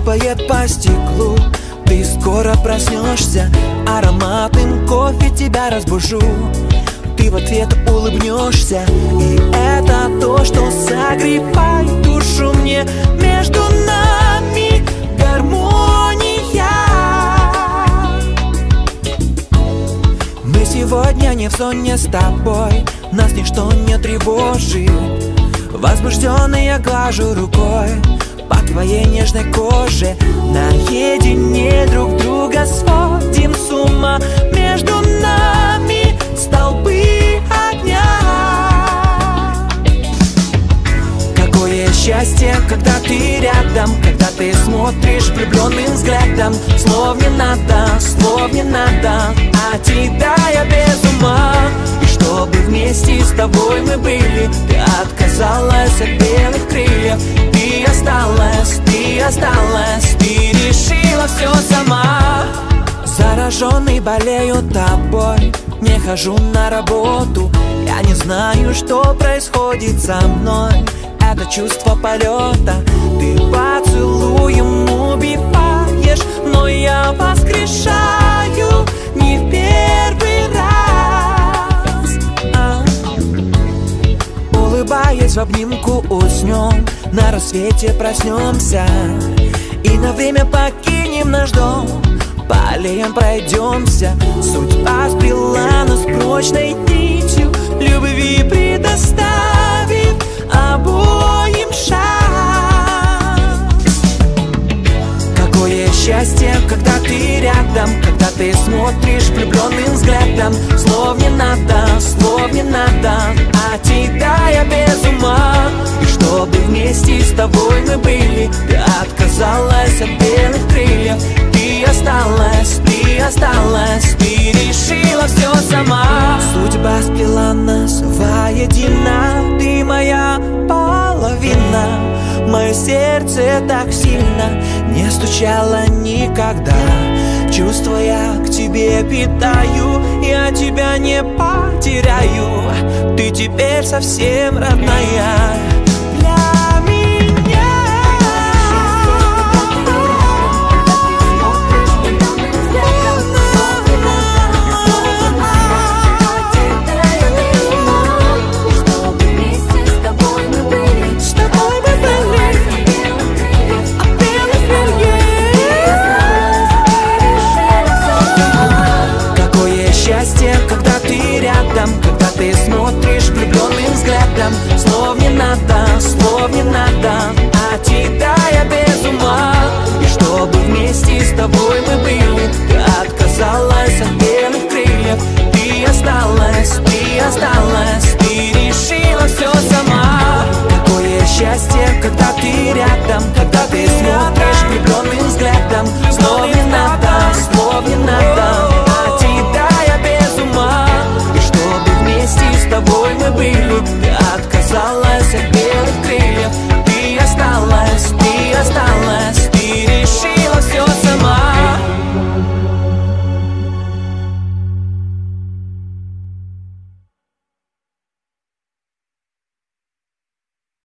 капает по стеклу. Ты скоро проснешься, ароматным кофе тебя разбужу. Ты в ответ улыбнешься, и это то, что согревает душу мне. Между нами гармония. Мы сегодня не в зоне с тобой, нас ничто не тревожит. Возбужденный я глажу рукой по твоей нежной коже. Наедине друг друга сводим с ума. Между нами столбы огня. Какое счастье, когда ты рядом, когда ты смотришь влюбленным взглядом. Слов не надо, а тебя я без ума. И чтобы вместе с тобой мы были, ты отказалась от белых крыльев. Ты осталась, ты решила все сама. Зараженный болею тобой, не хожу на работу. Я не знаю, что происходит со мной. Это чувство полета. Ты поцелуем убиваешь, но я воскрешаю не в первый раз. Улыбаясь в обнимку уснем, на рассвете проснемся и на время покинем наш дом. По аллеям пройдемся. Судьба сплела нас прочной нитью любви, предоставив обоим шанс. Какое счастье, когда ты рядом, когда ты смотришь влюбленным взглядом. Слов не надо, а тебя я без ума. И чтобы вместе с тобой мы были, ты отказалась от белых крыльев. Ты осталась, ты решила все сама. Судьба сплела нас воедино. Ты моя половина. Мое сердце так сильно не стучало никогда. Чувства я к тебе питаю, я тебя не потеряю. Ты теперь совсем родная.